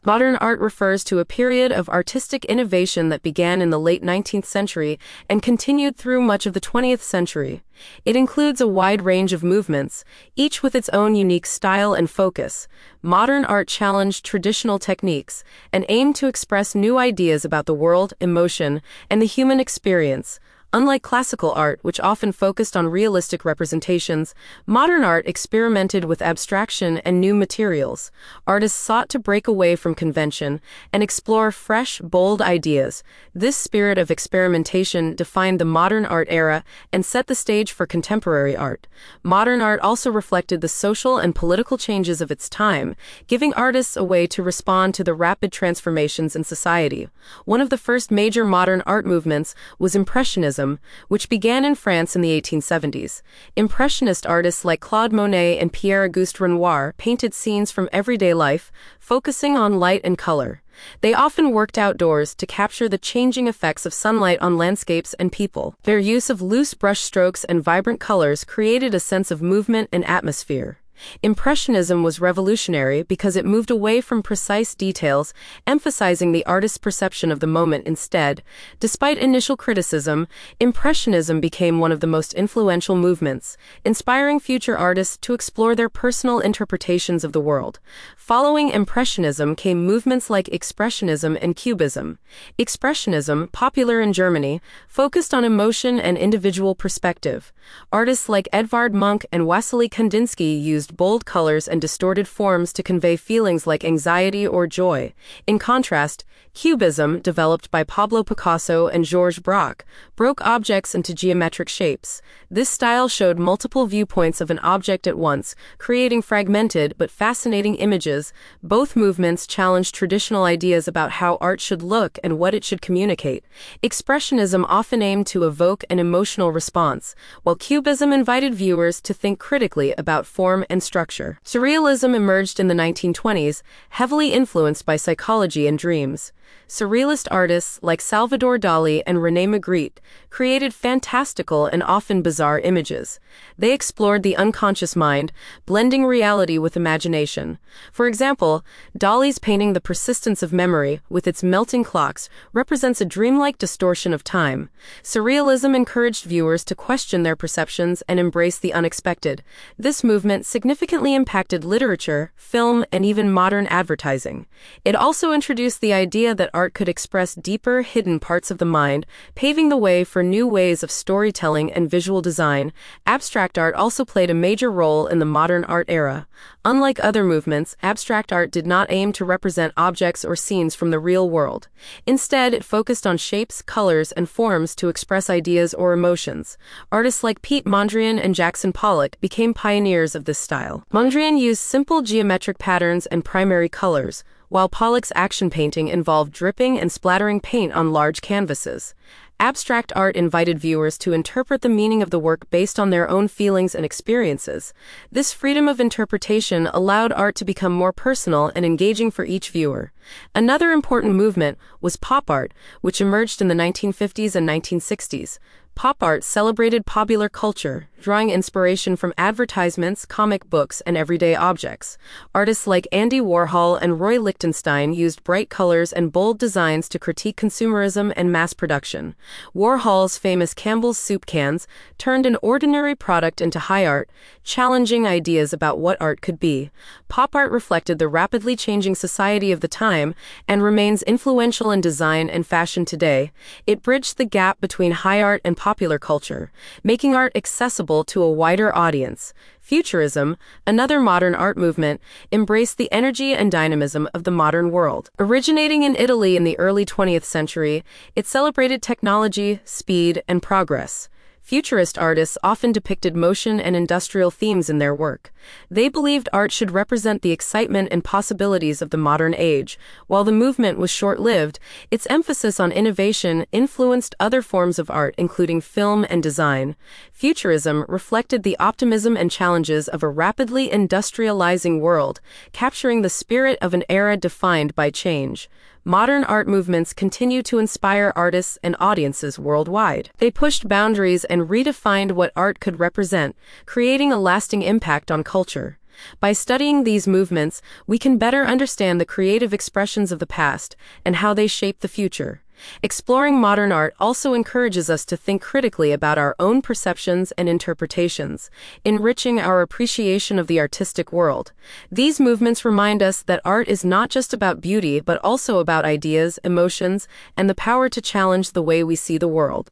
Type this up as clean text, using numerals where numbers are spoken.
Modern art refers to a period of artistic innovation that began in the late 19th century and continued through much of the 20th century. It includes a wide range of movements, each with its own unique style and focus. Modern art challenged traditional techniques and aimed to express new ideas about the world, emotion, and the human experience. Unlike classical art, which often focused on realistic representations, modern art experimented with abstraction and new materials. Artists sought to break away from convention and explore fresh, bold ideas. This spirit of experimentation defined the modern art era and set the stage for contemporary art. Modern art also reflected the social and political changes of its time, giving artists a way to respond to the rapid transformations in society. One of the first major modern art movements was Impressionism, which began in France in the 1870s. Impressionist artists like Claude Monet and Pierre-Auguste Renoir painted scenes from everyday life, focusing on light and color. They often worked outdoors to capture the changing effects of sunlight on landscapes and people. Their use of loose brushstrokes and vibrant colors created a sense of movement and atmosphere. Impressionism was revolutionary because it moved away from precise details, emphasizing the artist's perception of the moment instead. Despite initial criticism, Impressionism became one of the most influential movements, inspiring future artists to explore their personal interpretations of the world. Following Impressionism came movements like Expressionism and Cubism. Expressionism, popular in Germany, focused on emotion and individual perspective. Artists like Edvard Munch and Wassily Kandinsky used bold colors and distorted forms to convey feelings like anxiety or joy. In contrast, Cubism, developed by Pablo Picasso and Georges Braque, broke objects into geometric shapes. This style showed multiple viewpoints of an object at once, creating fragmented but fascinating images. Both movements challenged traditional ideas about how art should look and what it should communicate. Expressionism often aimed to evoke an emotional response, while Cubism invited viewers to think critically about form and structure. Surrealism emerged in the 1920s, heavily influenced by psychology and dreams. Surrealist artists like Salvador Dali and René Magritte created fantastical and often bizarre images. They explored the unconscious mind, blending reality with imagination. For example, Dali's painting The Persistence of Memory, with its melting clocks, represents a dreamlike distortion of time. Surrealism encouraged viewers to question their perceptions and embrace the unexpected. This movement significantly impacted literature, film, and even modern advertising. It also introduced the idea that art could express deeper, hidden parts of the mind, paving the way for new ways of storytelling and visual design. Abstract art also played a major role in the modern art era. Unlike other movements, abstract art did not aim to represent objects or scenes from the real world. Instead, it focused on shapes, colors, and forms to express ideas or emotions. Artists like Piet Mondrian and Jackson Pollock became pioneers of this style. Mondrian used simple geometric patterns and primary colors, while Pollock's action painting involved dripping and splattering paint on large canvases. Abstract art invited viewers to interpret the meaning of the work based on their own feelings and experiences. This freedom of interpretation allowed art to become more personal and engaging for each viewer. Another important movement was pop art, which emerged in the 1950s and 1960s. Pop art celebrated popular culture, drawing inspiration from advertisements, comic books, and everyday objects. Artists like Andy Warhol and Roy Lichtenstein used bright colors and bold designs to critique consumerism and mass production. Warhol's famous Campbell's soup cans turned an ordinary product into high art, challenging ideas about what art could be. Pop art reflected the rapidly changing society of the time and remains influential in design and fashion today. It bridged the gap between high art and popular culture, making art accessible to a wider audience. Futurism, another modern art movement, embraced the energy and dynamism of the modern world. Originating in Italy in the early 20th century, it celebrated technology, speed, and progress. Futurist artists often depicted motion and industrial themes in their work. They believed art should represent the excitement and possibilities of the modern age. While the movement was short-lived, its emphasis on innovation influenced other forms of art, including film and design. Futurism reflected the optimism and challenges of a rapidly industrializing world, capturing the spirit of an era defined by change. Modern art movements continue to inspire artists and audiences worldwide. They pushed boundaries and redefined what art could represent, creating a lasting impact on culture. By studying these movements, we can better understand the creative expressions of the past and how they shape the future. Exploring modern art also encourages us to think critically about our own perceptions and interpretations, enriching our appreciation of the artistic world. These movements remind us that art is not just about beauty but also about ideas, emotions, and the power to challenge the way we see the world.